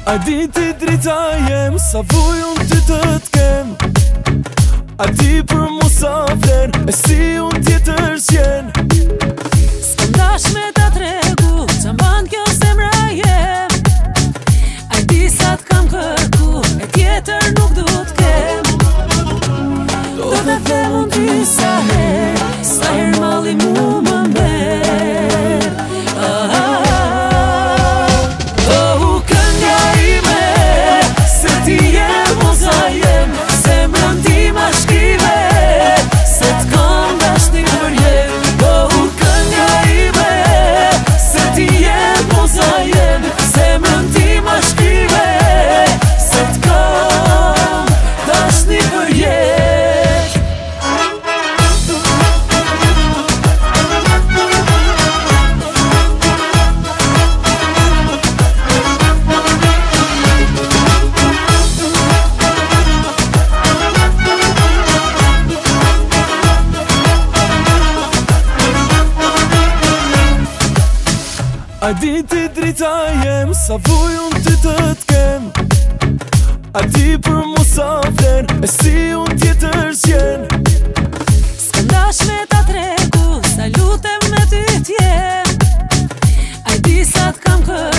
A di ti drita jem, sa vuj unë ty të t'kem. A di për mu sa flen, e si unë tjetër s'jen. S'kom dash me ta tregu, qa mban kjo zemra jem. A di sa t'kam kërku, e tjetër nuk du t'kem. Do të them unë ty sa her malli mu më mer. Kënga ime, se ti jem o sa jem, zemrën ti ma shkrive, se t'kam dashni për jem. Kënga ime, se ti jem o sa jem, zemrën ti ma shkrive, se t'kam dashni për jem. A di ti drita jem, sa vuj unë ty të t'kem. A di për mu sa flen, e si unë tjetër s'jen. S'kom dash me ta tregu, sa lutem me ty t'jem. A di sa t'kam kërku,